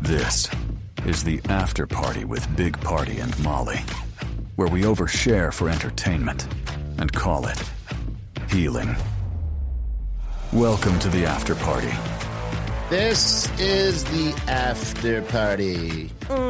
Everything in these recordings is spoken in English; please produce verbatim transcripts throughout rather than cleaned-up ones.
This is the After Party with Big Party and Molly, where we overshare for entertainment and call it healing. Welcome to the After Party. This is the After Party.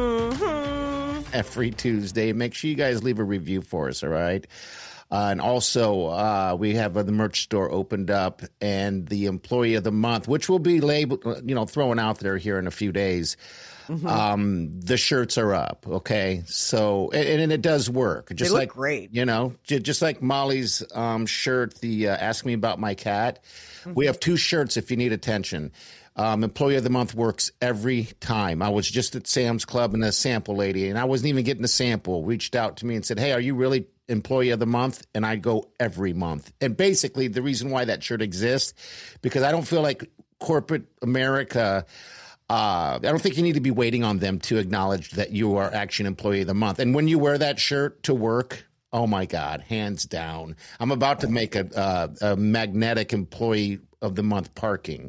Mm-hmm. Every Tuesday. Make sure you guys leave a review for us, all right? Uh, and also, uh, we have uh, the merch store opened up, and the Employee of the Month, which will be labeled, you know, thrown out there here in a few days. Mm-hmm. Um, the shirts are up, okay? So, and, and it does work. Just they look like, great. You know, just like Molly's um, shirt, the uh, Ask Me About My Cat. Mm-hmm. We have two shirts if you need attention. Um, Employee of the Month works every time. I was just at Sam's Club, and a sample lady, and I wasn't even getting a sample, reached out to me and said, hey, are you really Employee of the Month? And I go every month. And basically the reason why that shirt exists, because I don't feel like corporate America, uh, I don't think you need to be waiting on them to acknowledge that you are actually an Employee of the Month. And when you wear that shirt to work, oh my God, hands down. I'm about to make a, uh, a magnetic Employee of the Month parking.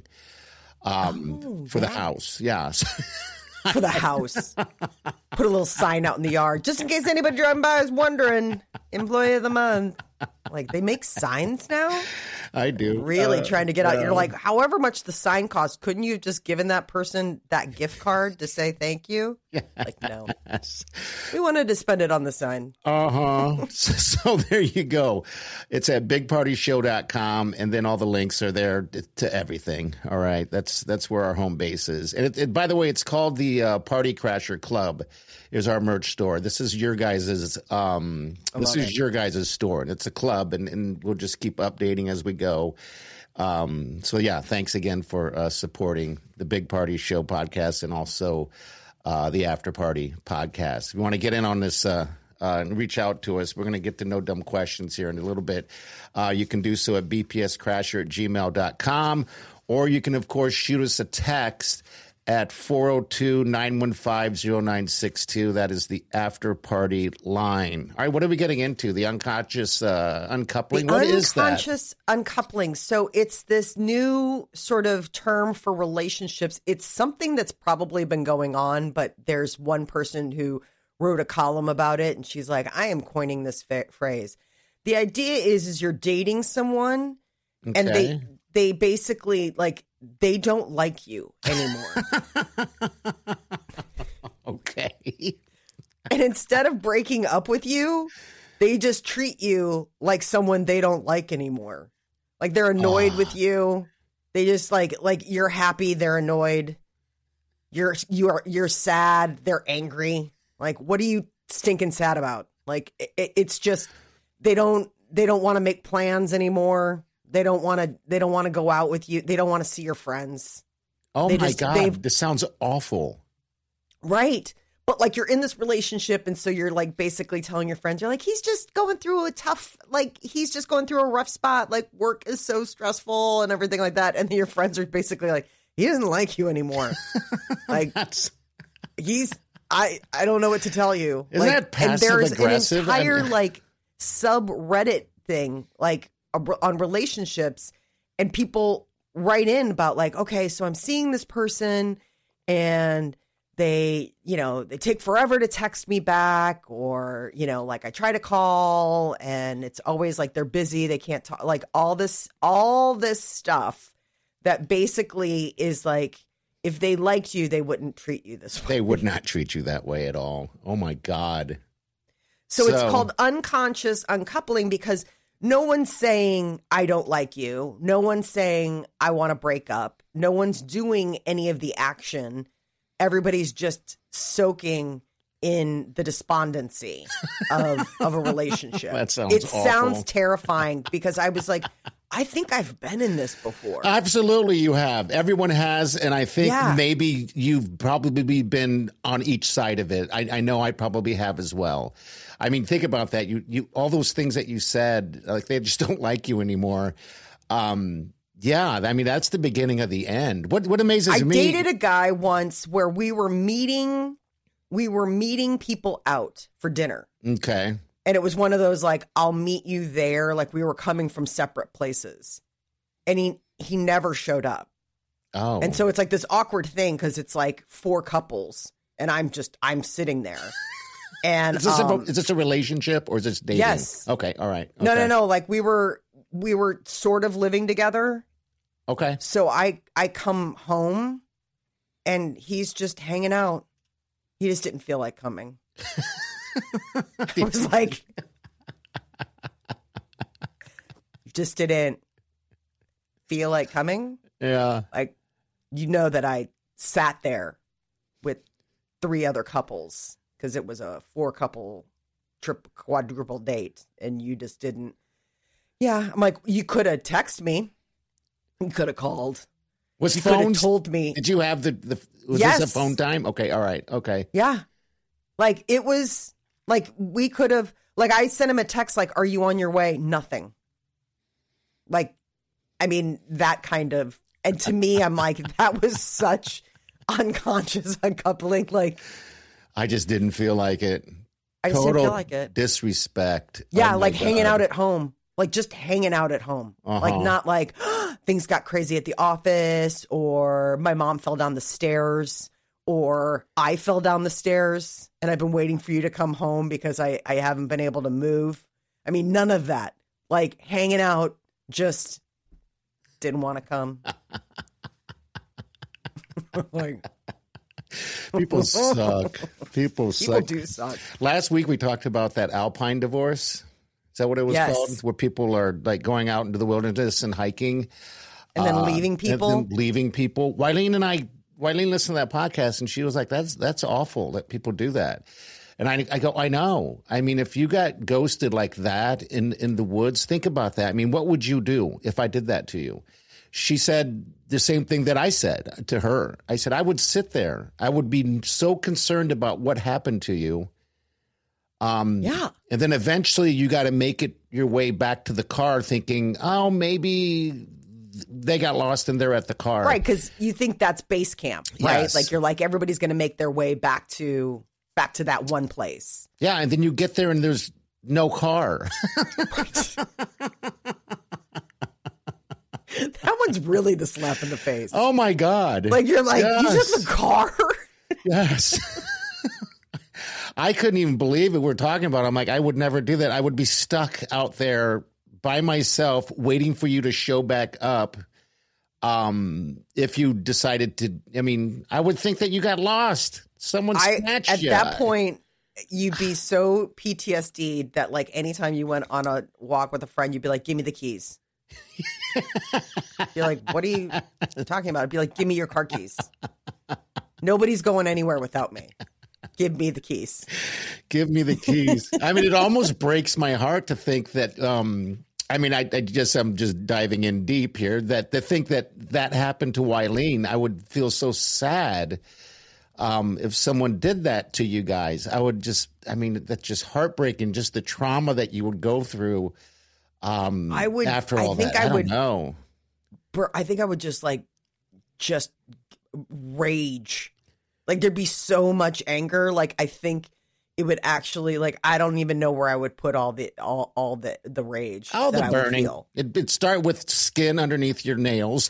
Um, oh, for yeah. the house, yes. For the house. Put a little sign out in the yard, just in case anybody driving by is wondering, Employee of the Month. Like, they make signs now? I do. Really uh, trying to get out. uh, You're like, however much the sign costs, couldn't you have just given that person that gift card to say thank you? Yes. Like, no. We wanted to spend it on the sign. Uh-huh. so, so there you go. It's at big party show dot com, and then all the links are there to everything. All right. That's that's where our home base is. And it, it, by the way, it's called the uh, Party Crasher Club is our merch store. This is your guys's um this is it. your guys's store, and it's a club, and, and we'll just keep updating as we go. Um, so yeah, thanks again for uh, supporting the Big Party Show podcast and also uh, the After Party podcast. If you want to get in on this uh, uh, and reach out to us, we're going to get to know dumb questions here in a little bit. Uh, you can do so at b p s crasher at gmail dot com, or you can, of course, shoot us a text at four oh two, nine one five, oh nine six two. That is the After Party line. All right, what are we getting into? The unconscious uh, uncoupling? The what is that? Unconscious uncoupling. So it's this new sort of term for relationships. It's something that's probably been going on, but there's one person who wrote a column about it, and she's like, I am coining this fa- phrase. The idea is, is you're dating someone, Okay. and they they basically, like, they don't like you anymore. Okay. And instead of breaking up with you, they just treat you like someone they don't like anymore. Like, they're annoyed Oh. with you. They just like, like you're happy, they're annoyed. You're, you're, you're sad, they're angry. Like, what are you stinking sad about? Like, it, it's just, they don't, they don't want to make plans anymore. They don't want to, they don't want to go out with you. They don't want to see your friends. Oh They my just- God. they've- This sounds awful. Right. But like, you're in this relationship, and so you're like basically telling your friends, you're like, he's just going through a tough, like, he's just going through a rough spot. Like, work is so stressful and everything like that. And then your friends are basically like, he doesn't like you anymore. Like, That's he's, I, I don't know what to tell you. Isn't like, that and there's passive-aggressive? an entire I mean- like subreddit thing, like a, on relationships, and people write in about like, okay, so I'm seeing this person, and they, you know, they take forever to text me back, or, you know, like I try to call and it's always like they're busy, they can't talk, like all this, all this stuff that basically is like, if they liked you, they wouldn't treat you this way. They would not treat you that way at all. Oh my God. So, it's So- called unconscious uncoupling, because no one's saying, I don't like you. No one's saying, I want to break up. No one's doing any of the action. Everybody's just soaking in the despondency of, of a relationship. That sounds It awful. sounds terrifying, because I was like, I think I've been in this before. Absolutely, you have. Everyone has, and I think Yeah. maybe you've probably been on each side of it. I, I know I probably have as well. I mean, think about that. You, you, all those things that you said, like they just don't like you anymore. Um, yeah, I mean, that's the beginning of the end. What what amazes I me? dated a guy once where we were meeting, we were meeting people out for dinner. Okay. And it was one of those, like, I'll meet you there. Like, we were coming from separate places. And he, he never showed up. Oh. And so it's like this awkward thing because it's like four couples and I'm just, I'm sitting there. And is this, um, a, is this a relationship or is this dating? Yes. Okay. All right. Okay. No, no, no. Like we were, we were sort of living together. Okay. So I, I come home and he's just hanging out. He just didn't feel like coming. I was like, just didn't feel like coming. Yeah. Like, you know that I sat there with three other couples because it was a four couple trip quadruple date and you just didn't. Yeah. I'm like, you could have texted me. You could have called. Was you could have phones told me. Did you have the, the was Yes. this a phone time? Okay. All right. Okay. Yeah. Like it was like we could have, like I sent him a text like, are you on your way? Nothing. Like, I mean, that kind of, and to me, I'm like, that was such unconscious uncoupling. Like, I just didn't feel like it. I just Total didn't feel like it. Disrespect. Yeah, Oh my like hanging God. out at home. Like just hanging out at home. Uh-huh. Like not like things got crazy at the office or my mom fell down the stairs or I fell down the stairs and I've been waiting for you to come home because I, I haven't been able to move. I mean, none of that. Like hanging out, just didn't want to come. Like, People suck. People suck. people do suck. Last week we talked about that Alpine divorce. Is that what it was Yes. called? Where people are like going out into the wilderness and hiking. And then uh, leaving people. And then leaving people. Wileen and I, Wileen listened to that podcast and she was like, that's that's awful that people do that. And I, I go, I know. I mean, if you got ghosted like that in, in the woods, think about that. I mean, what would you do if I did that to you? She said the same thing that I said to her. I said, I would sit there. I would be so concerned about what happened to you. Um, Yeah. And then eventually you got to make it your way back to the car thinking, oh, maybe they got lost and they're at the car. Right, because you think that's base camp, right? Yes. Like you're like, everybody's going to make their way back to back to that one place. Yeah. And then you get there and there's no car. That one's really the slap in the face. Oh, my God. Like you're like, you Yes. took the car? Yes. I couldn't even believe it. We're talking about it. I'm like, I would never do that. I would be stuck out there by myself waiting for you to show back up. Um, if you decided to, I mean, I would think that you got lost. Someone I snatched at you. that point, you'd be so P T S D'd that like anytime you went on a walk with a friend, you'd be like, give me the keys. You're like, what are you talking about? I'd be like, give me your car keys. Nobody's going anywhere without me. Give me the keys. Give me the keys. I mean, it almost breaks my heart to think that, um, I mean, I, I just, I'm just diving in deep here that to think that that happened to Wileen, I would feel so sad. Um, if someone did that to you guys, I would just, I mean, that's just heartbreaking. Just the trauma that you would go through. Um, I would- after I all think that. I I don't would- know. Bro, I think I would just like, just rage. Like there'd be so much anger. Like I think it would actually like I don't even know where I would put all the all all the the rage. Oh, that the I would burning. feel. It, it'd start with skin underneath your nails.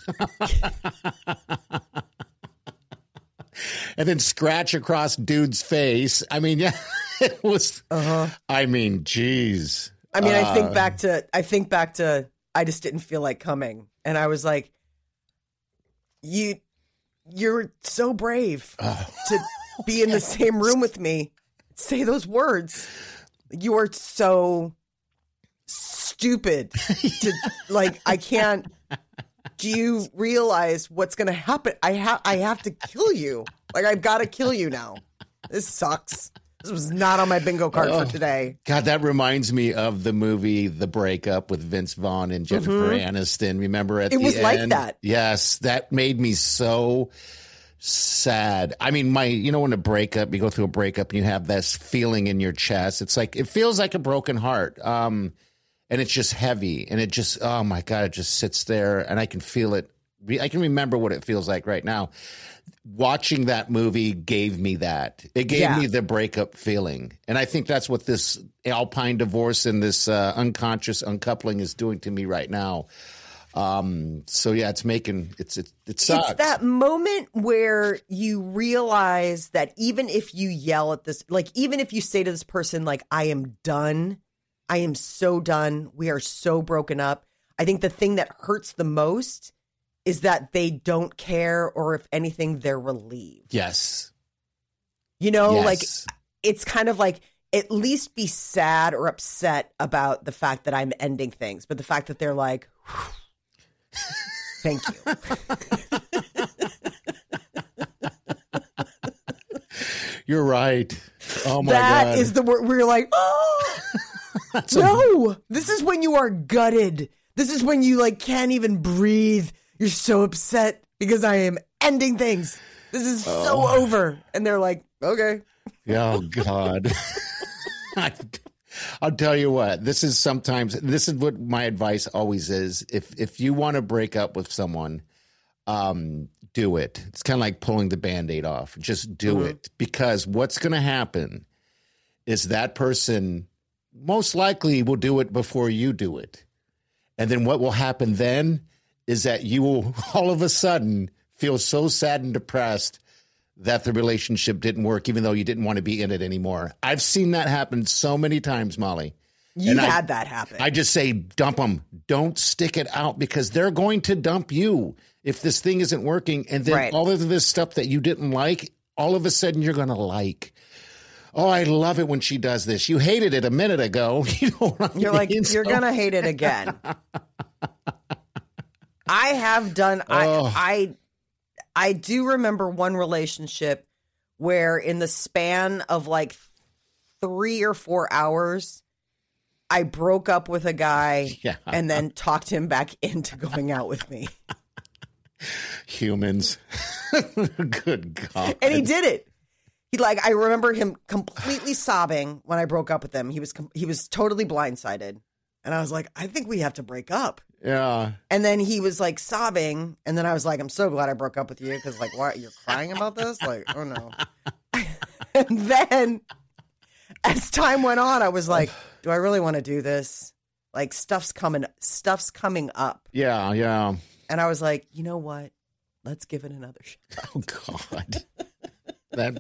And then scratch across dude's face. I mean, yeah, it was, Uh-huh. I mean, geez. I mean, I Uh, think back to I think back to I just didn't feel like coming, and I was like, "You, you're so brave to be in the same room with me. Say those words. You are so stupid. To like, I can't. Do you realize what's going to happen? I have I have to kill you. Like, I've got to kill you now. This sucks. This was not on my bingo card Oh. for today. God, that reminds me of the movie The Breakup with Vince Vaughn and Jennifer Aniston. Remember at Mm-hmm. It the was like end? that. Yes, that made me so sad. I mean, my, you know, when a breakup, you go through a breakup and you have this feeling in your chest. It's like, it feels like a broken heart. Um, and it's just heavy and it just, oh my God, it just sits there and I can feel it. I can remember what it feels like right now. Watching that movie gave me that. It gave Yeah. me the breakup feeling. And I think that's what this Alpine divorce and this uh, unconscious uncoupling is doing to me right now. Um, so yeah, it's making it's it, it sucks. It's that moment where you realize that even if you yell at this, like even if you say to this person, like, I am done, I am so done, we are so broken up. I think the thing that hurts the most is that they don't care, or if anything, they're relieved. Yes. You know, yes. like it's kind of like, at least be sad or upset about the fact that I'm ending things. But the fact that they're like, thank you. You're right. Oh my that God. That is the word where you're like, oh, no, a- this is when you are gutted. This is when you like can't even breathe. You're so upset because I am ending things. This is oh. so over. And they're like, okay. Oh God. I, I'll tell you what, this is sometimes, this is what my advice always is. If if you want to break up with someone, um, do it. It's kind of like pulling the Band-Aid off. Just do mm-hmm. it. Because what's going to happen is that person most likely will do it before you do it. And then what will happen then is that you will all of a sudden feel so sad and depressed that the relationship didn't work, even though you didn't want to be in it anymore. I've seen that happen so many times, Molly. You've and had I, that happen. I just say, dump them. Don't stick it out, because they're going to dump you if this thing isn't working. And then right. all of this stuff that you didn't like, all of a sudden you're going to like. Oh, I love it when she does this. You hated it a minute ago. You know what I You're mean? like, you're so- going to hate it again. I have done, oh. I, I, I do remember one relationship where in the span of like three or four hours, I broke up with a guy yeah. and then talked him back into going out with me. Humans. Good God. And he did it. He like, I remember him completely sobbing when I broke up with him. He was, he was totally blindsided. And I was like, I think we have to break up. Yeah. And then he was like sobbing. And then I was like, I'm so glad I broke up with you. Because like, why you're crying about this? Like, oh no. And then as time went on, I was like, do I really want to do this? Like stuff's coming, stuff's coming up. Yeah. Yeah. And I was like, you know what? Let's give it another shot. Oh God. that.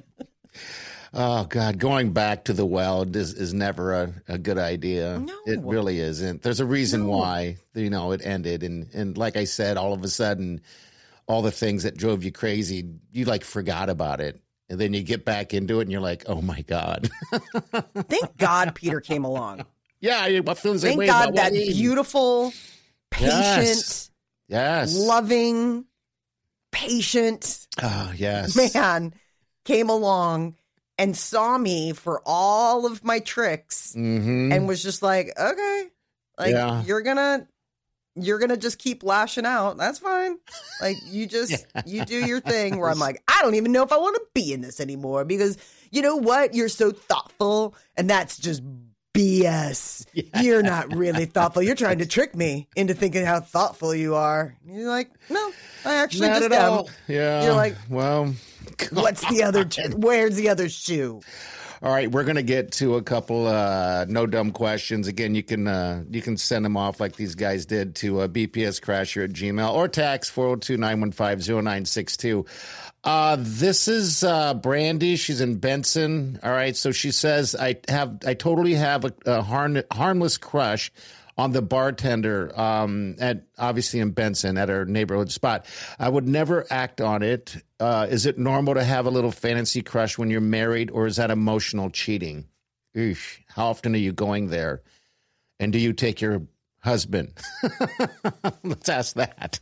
Oh God, going back to the well is, is never a, a good idea. No. It really isn't. There's a reason No. why, you know, it ended. And, and like I said, all of a sudden, all the things that drove you crazy, you like forgot about it. And then you get back into it and you're like, oh my God. Thank God Peter came along. Yeah, I feel the same Thank way God about that Wayne. beautiful, patient, Yes. Yes. loving, patient Oh, yes. man came along and saw me for all of my tricks Mm-hmm. and was just like, okay, like Yeah. you're gonna, you're gonna just keep lashing out. That's fine. Like you just, you do your thing where I'm like, I don't even know if I want to be in this anymore because you know what? You're so thoughtful and that's just B S. Yeah. You're not really thoughtful. You're trying to trick me into thinking how thoughtful you are. And you're like, no, I actually Not just at am. all. Yeah. You're like, well, what's the other? T- where's the other shoe? all right, we're gonna get to a couple uh, no dumb questions. Again, you can uh, you can send them off like these guys did to uh, B P S Crasher at Gmail or text four oh two, nine one five, oh nine six two. Uh, this is uh, Brandy. She's in Benson. All right, so she says I have I totally have a, a harm, harmless crush on the bartender um, at obviously in Benson at her neighborhood spot. I would never act on it. Uh, is it normal to have a little fantasy crush when you're married, or is that emotional cheating? Eesh, how often are you going there? And do you take your husband? Let's ask that.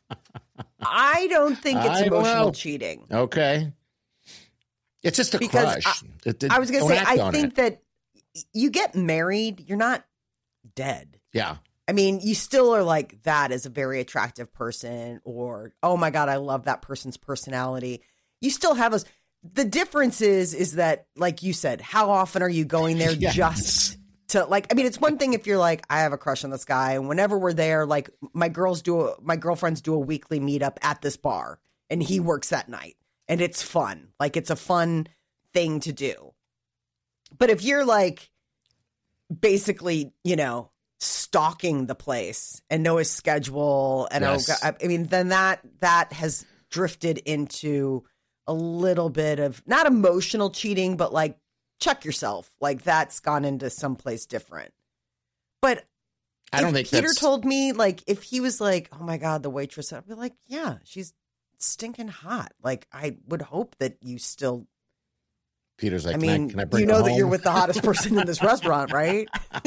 I don't think it's I emotional will. cheating. Okay. It's just a Because crush. I, It- it- I was going to don't say, act I on think it. that you get married, you're not dead. Yeah. I mean, you still are like, that is a very attractive person, or, oh my God, I love that person's personality. You still have those. The difference is, is that, like you said, how often are you going there Yes. just to like, I mean, it's one thing if you're like, I have a crush on this guy. And whenever we're there, like my girls do, a, my girlfriends do a weekly meetup at this bar and he works that night and it's fun. Like it's a fun thing to do. But if you're like, basically, you know, stalking the place and know his schedule. And Yes. I, I mean, then that that has drifted into a little bit of not emotional cheating, but like check yourself. Like that's gone into someplace different. But I don't if think Peter that's- told me, like, if he was like, oh my God, the waitress, I'd be like, yeah, she's stinking hot. Like, I would hope that you still, Peter's like, I can I, mean, can I bring you know her that home? you're with the hottest person in this restaurant, right?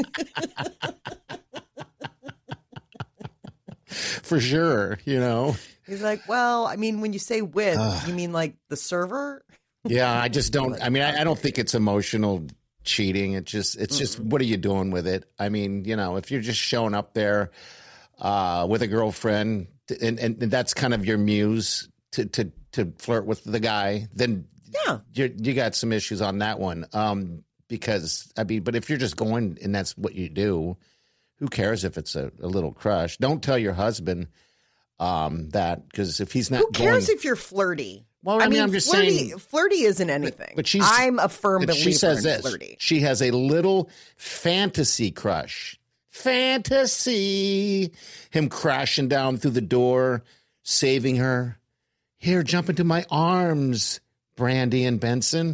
For sure, you know. He's like, well, I mean, when you say with, you mean like the server? Yeah, I just don't. I mean, I, I don't think it's emotional cheating. It just, it's just, what are you doing with it? I mean, you know, if you're just showing up there uh, with a girlfriend, and, and, and that's kind of your muse to to to flirt with the guy, then Yeah. you you got some issues on that one. Um, because I mean, but if you're just going and that's what you do, who cares if it's a, a little crush? Don't tell your husband um, that, because if he's not, Who cares going, if you're flirty? Well, I mean, I'm just flirty, saying- flirty isn't anything. But she's, I'm a firm but believer she says in this. flirty. She has a little fantasy crush. Fantasy. Him crashing down through the door, saving her. Here, jump into my arms, Brandy and Benson.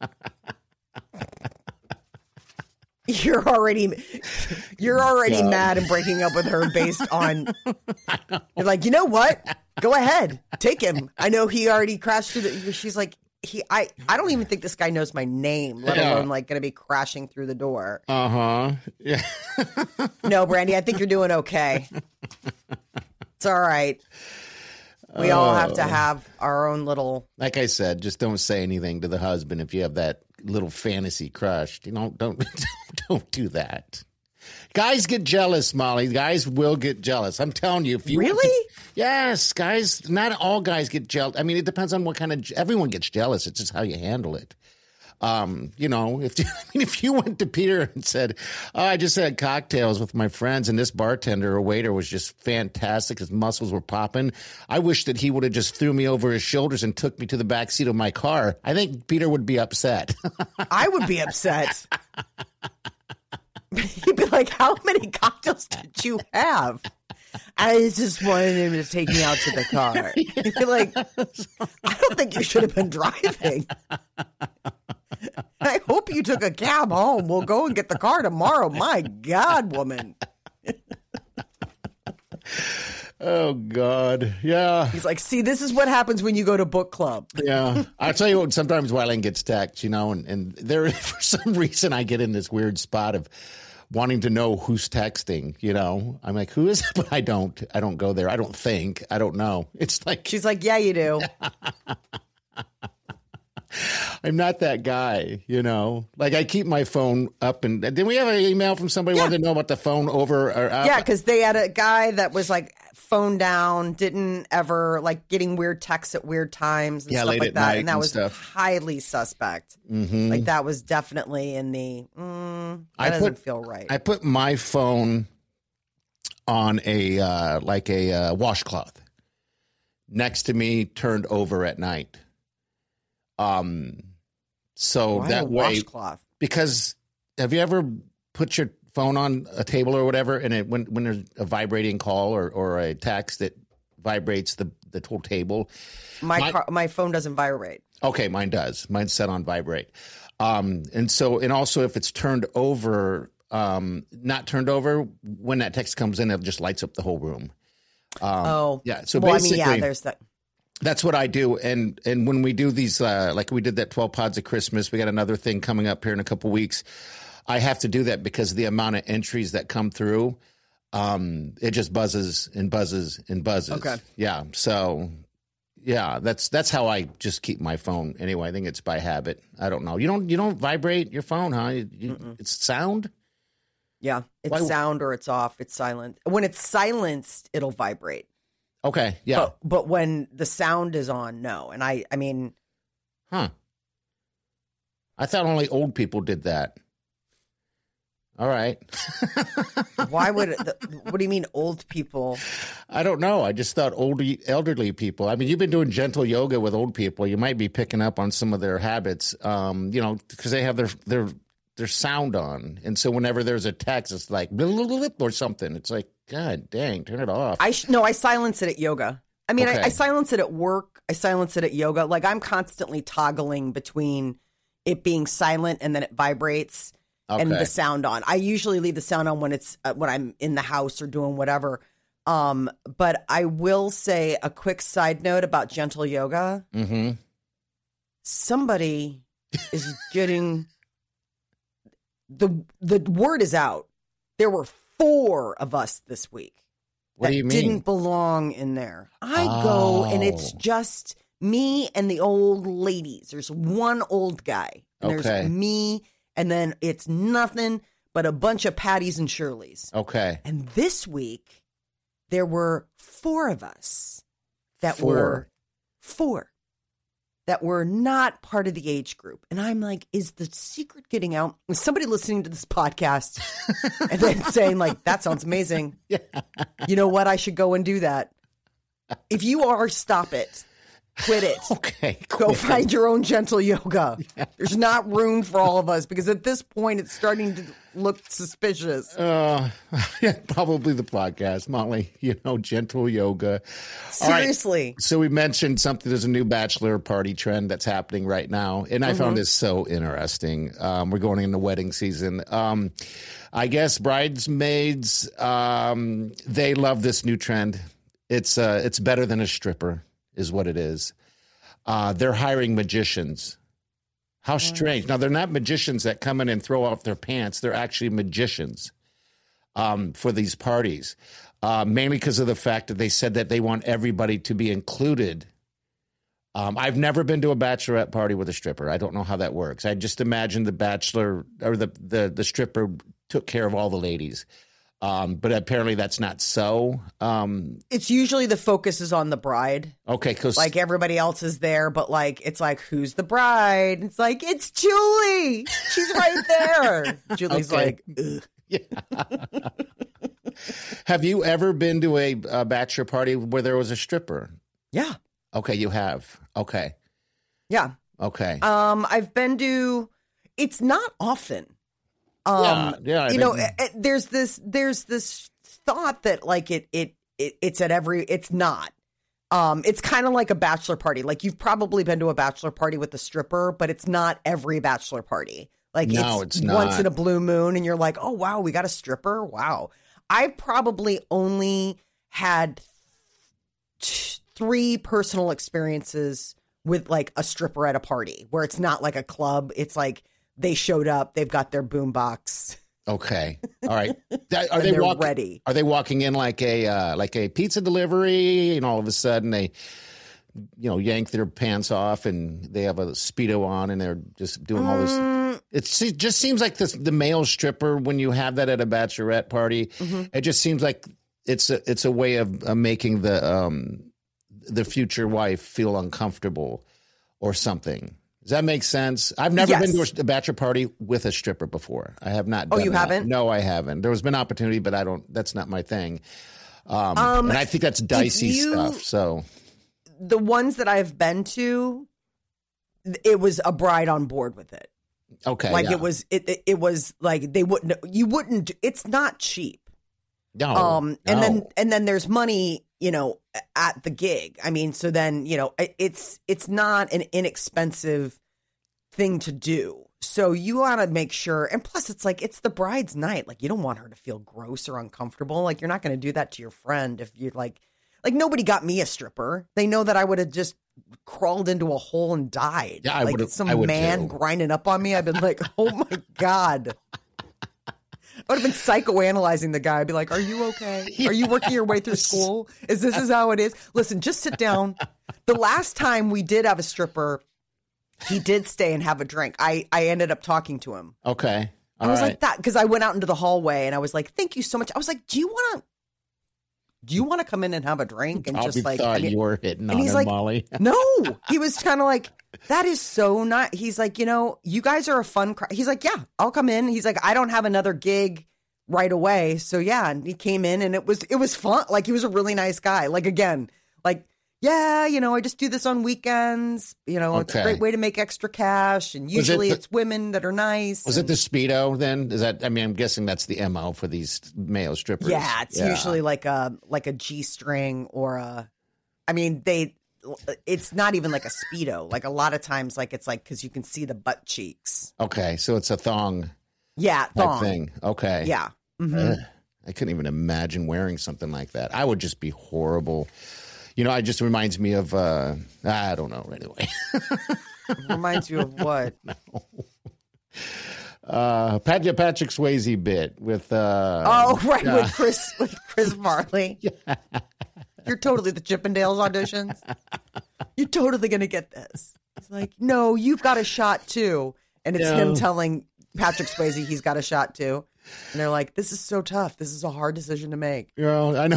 You're already, you're already God. mad and breaking up with her based on. You're like, you know what? Go ahead, take him. I know he already crashed through the. She's like, he. I. I don't even think this guy knows my name, let Yeah. alone like going to be crashing through the door. Uh huh. Yeah. No, Brandy, I think you're doing okay. It's all right. We all have to have our own little. Like I said, just don't say anything to the husband if you have that little fantasy crush. You know, don't don't, don't do that. Guys get jealous, Molly. Guys will get jealous. I'm telling you. If you Really? Yes, guys. Not all guys get jealous. I mean, it depends on what kind of. Everyone gets jealous. It's just how you handle it. Um, you know, if I mean, if you went to Peter and said, "Oh, I just had cocktails with my friends, and this bartender or waiter was just fantastic. His muscles were popping. I wish that he would have just threw me over his shoulders and took me to the back seat of my car." I think Peter would be upset. I would be upset. He'd be like, how many cocktails did you have? I just wanted him to take me out to the car. He'd be like, I don't think you should have been driving. I hope you took a cab home. We'll go and get the car tomorrow. My God, woman. Oh God, yeah, He's like, see, this is what happens when you go to book club. yeah. I'll tell you what. Sometimes Wyland gets text, you know, and and there for some reason I get in this weird spot of wanting to know who's texting. You know, I'm like, who is it? But I don't. I don't go there. I don't think. I don't know. It's like She's like, yeah, you do. I'm not that guy, you know. Like I keep my phone up, and did we have an email from somebody Yeah. wanted to know about the phone over or up? Yeah, because they had a guy that was like phone down, didn't ever like getting weird texts at weird times and Yeah, stuff late like at that. night And that and was stuff. highly suspect. Mm-hmm. Like that was definitely in the, mm, that I doesn't put- feel right. I put my phone on a uh, like a uh, washcloth next to me, turned over at night. Um, so Why that a way, washcloth? because have you ever put your phone on a table or whatever, and it, when when there's a vibrating call or, or a text that vibrates the the whole table? My my- car, my phone doesn't vibrate. Okay, mine does. Mine's set on vibrate. Um, and so, and also if it's turned over, um, not turned over, when that text comes in, it just lights up the whole room. Um, Oh, yeah. So well, basically, I mean, yeah, there's that. that's what I do. And and when we do these, uh, like we did that twelve pods of Christmas, we got another thing coming up here in a couple weeks. I have to do that because of the amount of entries that come through. Um, it just buzzes and buzzes and buzzes. Okay. Yeah. So yeah, that's that's how I just keep my phone. Anyway, I think it's by habit. I don't know. You don't you don't vibrate your phone, huh? You, you, it's sound. Yeah, it's Why- sound or it's off. It's silent. When it's silenced, it'll vibrate. Okay. Yeah. But but when the sound is on, no. And I I mean, Huh. I thought only old people did that. All right. why would it, the, what do you mean old people? I don't know. I just thought old, elderly people. I mean, you've been doing gentle yoga with old people. You might be picking up on some of their habits, um, you know, because they have their their there's sound on, and so whenever there's a text, it's like blah, blah, blah, blah, or something. It's like, God dang, turn it off. I sh- no, I silence it at yoga. I mean, Okay. I, I silence it at work. I silence it at yoga. Like I'm constantly toggling between it being silent and then it vibrates and Okay. the sound on. I usually leave the sound on when it's uh, when I'm in the house or doing whatever. Um, but I will say a quick side note about gentle yoga. Mm-hmm. Somebody is getting the the word is out. There were four of us this week. What that do you mean? didn't belong in there. I go and it's Oh. just me and the old ladies. There's one old guy. And Okay. There's me, and then it's nothing but a bunch of Patties and Shirleys. Okay. And this week, there were four of us that Four. were four that were not part of the age group. And I'm like, is the secret getting out? Is somebody listening to this podcast and then saying like, that sounds amazing. Yeah. You know what? I should go and do that. If you are, stop it. Quit it. Okay. Go quit. find your own gentle yoga. There's not room for all of us because at this point it's starting to look suspicious. Uh, yeah, probably the podcast, Molly. You know, gentle yoga. All right. Seriously. So we mentioned something. There's a new bachelor party trend that's happening right now, and I Mm-hmm. found this so interesting. Um, we're going into wedding season. Um, I guess bridesmaids um, they love this new trend. It's uh, it's better than a stripper, is what it is. Uh, they're hiring magicians. How strange. Now, they're not magicians that come in and throw off their pants. They're actually magicians um, for these parties, uh, mainly because of the fact that they said that they want everybody to be included. Um, I've never been to a bachelorette party with a stripper. I don't know how that works. I just imagine the bachelor or the, the, the stripper took care of all the ladies. Um, but apparently that's not so. Um, It's usually the focus is on the bride. okay, because Like everybody else is there, but like it's like, who's the bride? It's like, it's Julie. She's right there. Julie's Okay. like, ugh. have you ever been to a, a bachelor party where there was a stripper? Yeah. Okay, you have. Okay, Yeah. okay. Um, I've been to, it's not often. Um, Yeah, yeah, I you know, mean- eh, eh, there's this, there's this thought that like it, it, it it's at every, it's not. Um, it's kind of like a bachelor party. Like you've probably been to a bachelor party with a stripper, but it's not every bachelor party. Like No, it's, it's once not. in a blue moon and you're like, oh, wow, we got a stripper. Wow. I've probably only had t- three personal experiences with like a stripper at a party where it's not like a club. It's like they showed up, they've got their boombox. Okay. All right. That, are And they they're walk, ready. Are they walking in like a uh, like a pizza delivery, and all of a sudden they, you know, yank their pants off and they have a Speedo on and they're just doing all Mm. this? It just seems like this, the male stripper, when you have that at a bachelorette party, Mm-hmm. it just seems like it's a, it's a way of uh, making the um, the future wife feel uncomfortable or something. Does that make sense? I've never Yes. been to a bachelor party with a stripper before. I have not. Oh, done you that. haven't? No, I haven't. There has been opportunity, but I don't. That's not my thing. Um, Um, and I think that's dicey you- stuff. So The ones that I've been to, it was a bride on board with it. okay, Like yeah. it was, it, it it was like they wouldn't, you wouldn't, it's not cheap. No, Um, and no. then and then there's money, you know, at the gig. I mean, so then you know, it, it's it's not an inexpensive thing to do. So you want to make sure, and plus, it's like it's the bride's night. Like you don't want her to feel gross or uncomfortable. Like you're not going to do that to your friend if you're like, like nobody got me a stripper. They know that I would have just crawled into a hole and died. Yeah, I like would've- some I would man too. grinding up on me. I've been like, oh my god. I would have been psychoanalyzing the guy. I'd be like, are you okay? Are you working your way through school? Is this is how it is? Listen, just sit down. The last time we did have a stripper, he did stay and have a drink. I, I ended up talking to him. okay. I All was right. like that because I went out into the hallway and I was like, thank you so much. I was like, do you want to do you want to come in and have a drink? And Probably just like, thought I mean- you were hitting and on he's him, like, Molly. no, he was kind of like, that is so not. He's like, you know, you guys are a fun crowd. He's like, yeah, I'll come in. He's like, I don't have another gig right away. So yeah. And he came in and it was, it was fun. Like he was a really nice guy. Like, again, like yeah, you know, I just do this on weekends. You know, it's a Okay. great way to make extra cash. And usually the- it's women that are nice. Was it and- the Speedo then? Is that, I mean, I'm guessing that's the M O for these male strippers. Yeah, it's usually like a like a G string or a. I mean, they. It's not even like a Speedo. Like a lot of times, like it's like because you can see the butt cheeks. Okay, so it's a thong Yeah, type thong. thing. Okay. Yeah. Mhm. Ugh, I couldn't even imagine wearing something like that. I would just be horrible. You know, it just reminds me of, uh, I don't know, anyway. Reminds you of what? uh, Pat, yeah, Patrick Swayze bit with. Uh, Oh, right, yeah. with Chris with Chris Farley. Yeah. You're totally the Chippendales auditions. You're totally gonna get this. It's like, no, you've got a shot too. And it's No. him telling Patrick Swayze he's got a shot too. And they're like, this is so tough. This is a hard decision to make. You know, I know.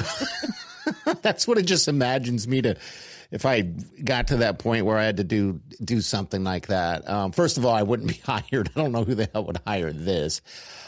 That's what it just imagines me to. If I got to that point where I had to do do something like that, um, first of all, I wouldn't be hired. I don't know who the hell would hire this.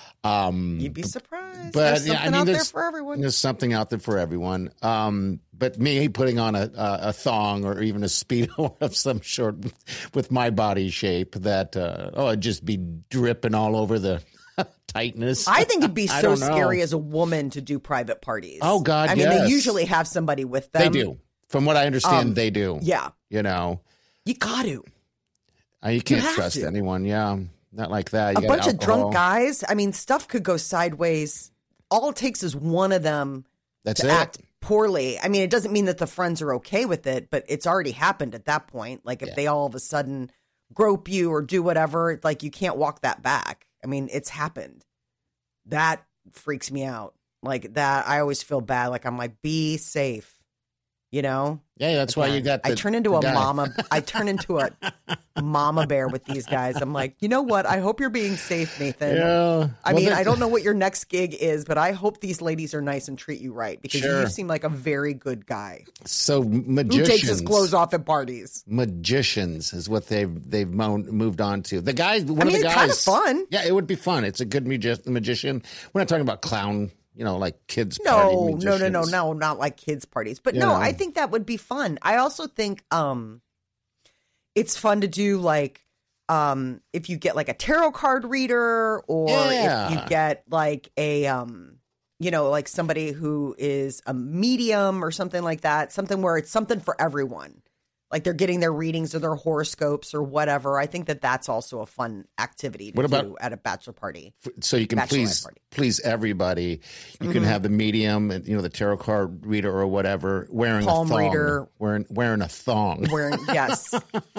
Um, You'd be surprised. but There's yeah, something I mean, out there there's, for everyone. There's something out there for everyone. Um, but me putting on a, a, a thong or even a Speedo of some sort with my body shape, that uh, oh, it'd just be dripping all over the tightness. I think it'd be I so don't know. scary as a woman to do private parties. Oh, God, I mean, yes. they usually have somebody with them. They do. From what I understand, Um, they do. Yeah. You know, You got to. Uh, you can't have trust to. anyone. Yeah, not like that. You A got bunch of drunk alcohol. guys. I mean, stuff could go sideways. All it takes is one of them That's to it. act poorly. I mean, it doesn't mean that the friends are okay with it, but it's already happened at that point. Like if Yeah. they all of a sudden grope you or do whatever, like you can't walk that back. I mean, it's happened. That freaks me out. Like that, I always feel bad. Like I'm like, be safe. You know? Yeah, that's why you Again, got. The, I turn into the a guy. mama. I turn into a mama bear with these guys. I'm like, you know what? I hope you're being safe, Nathan. Yeah. I Well, mean, that- I don't know what your next gig is, but I hope these ladies are nice and treat you right because Sure. you seem like a very good guy So who magicians. takes his clothes off at parties. Magicians is what they've they've mo- moved on to. The guy, one I mean, of the it's guys, kind of fun. Yeah, it would be fun. It's a good magi- magician. We're not talking about clown. You know, like kids. party No, no, no, no, magicians. no, not like kids' parties. But You no, know. I think that would be fun. I also think um it's fun to do like um if you get like a tarot card reader or Yeah. if you get like a um you know, like somebody who is a medium or something like that, something where it's something for everyone. Like they're getting their readings or their horoscopes or whatever. I think that that's also a fun activity to What about- do at a bachelor party. So you can Bachelorette please party. please everybody. You Mm-hmm. can have the medium, and you know, the tarot card reader or whatever, wearing Palm a thong, reader. wearing wearing a thong. Wearing yes,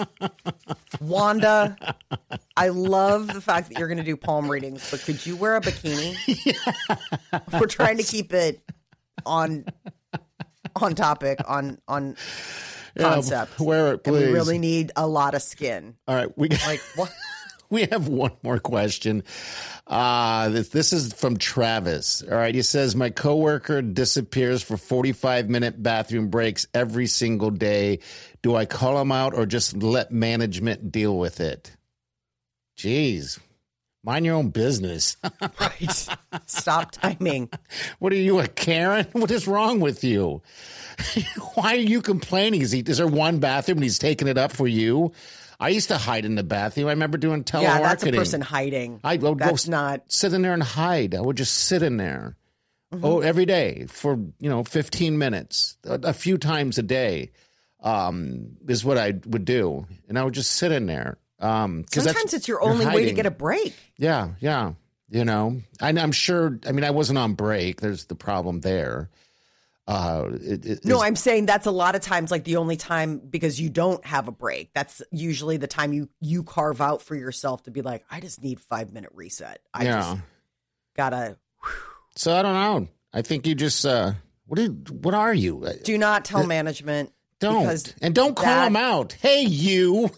Wanda. I love the fact that you're going to do palm readings, but could you wear a bikini? We're trying to keep it on on topic on on concept. Yeah, wear it, And we please. really need a lot of skin. All right, we got, Like what? we have one more question. Uh, this, this is from Travis. All right, he says, my coworker disappears for forty-five minute bathroom breaks every single day. Do I call him out or just let management deal with it? Jeez, mind your own business. Right. Stop timing. What are you, a Karen? What is wrong with you? Why are you complaining? Is he? Is there one bathroom and he's taking it up for you? I used to hide in the bathroom. I remember doing telemarketing. Yeah, that's a person hiding. I would That's go not. sit in there and hide. I would just sit in there. Mm-hmm. Oh, every day for you know fifteen minutes, a, a few times a day, um, is what I would do, and I would just sit in there. Um, 'cause that's- Sometimes it's your you're only way to hiding. get a break. Yeah, yeah. You know, and I'm sure. I mean, I wasn't on break. There's the problem there. Uh, it, it, No, it's- I'm saying that's a lot of times like the only time because you don't have a break. That's usually the time you you carve out for yourself to be like, I just need five minute reset. I Yeah. just gotta So I don't know. I think you just. Uh, what do? you- What are you? Uh, do not tell management. Don't because and don't call that- them out. Hey, you.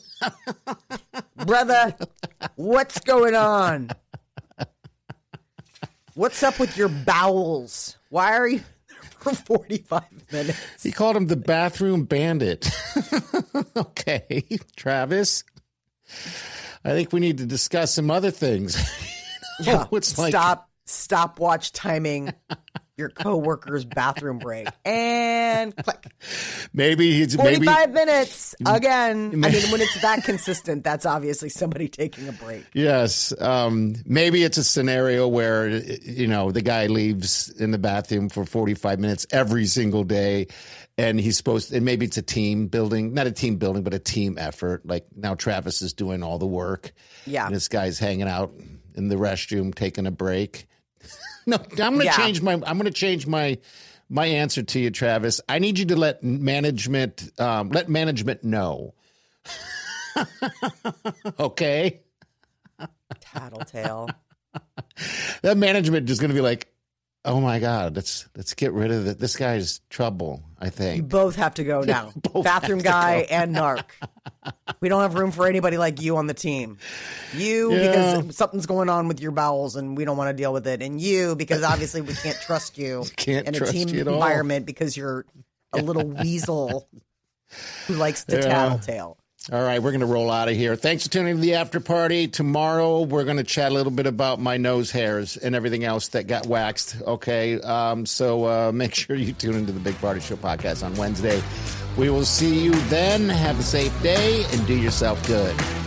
brother. What's going on? What's up with your bowels? Why are you there for forty-five minutes? He called him the bathroom bandit. Okay, Travis. I think we need to discuss some other things. Yeah, It's like- stop stopwatch timing your coworker's bathroom break. And click. Maybe he's forty-five maybe, minutes again. I mean, when it's that consistent, that's obviously somebody taking a break. Yes. Um, maybe it's a scenario where, you know, the guy leaves in the bathroom for forty-five minutes every single day. And he's supposed to, and maybe it's a team building, not a team building, but a team effort. Like now Travis is doing all the work. Yeah. And this guy's hanging out in the restroom, taking a break. No, I'm going to Yeah. change my, I'm going to change my, my answer to you, Travis. I need you to let management, um, let management know. Okay. Tattletale. That management is going to be like, oh my God, let's let's get rid of it. This guy's trouble, I You think. both have to go now. Both Bathroom have to guy go. and narc. We don't have room for anybody like you on the team. You, Yeah. because something's going on with your bowels and we don't want to deal with it. And you, because obviously we can't trust you Can't in a trust team you at all. environment because you're a little weasel who likes to Yeah. tattletale. All right, we're going to roll out of here. Thanks for tuning to the after party. Tomorrow, we're going to chat a little bit about my nose hairs and everything else that got waxed. Okay, um, so uh, make sure you tune into the Big Party Show podcast on Wednesday. We will see you then. Have a safe day and do yourself good.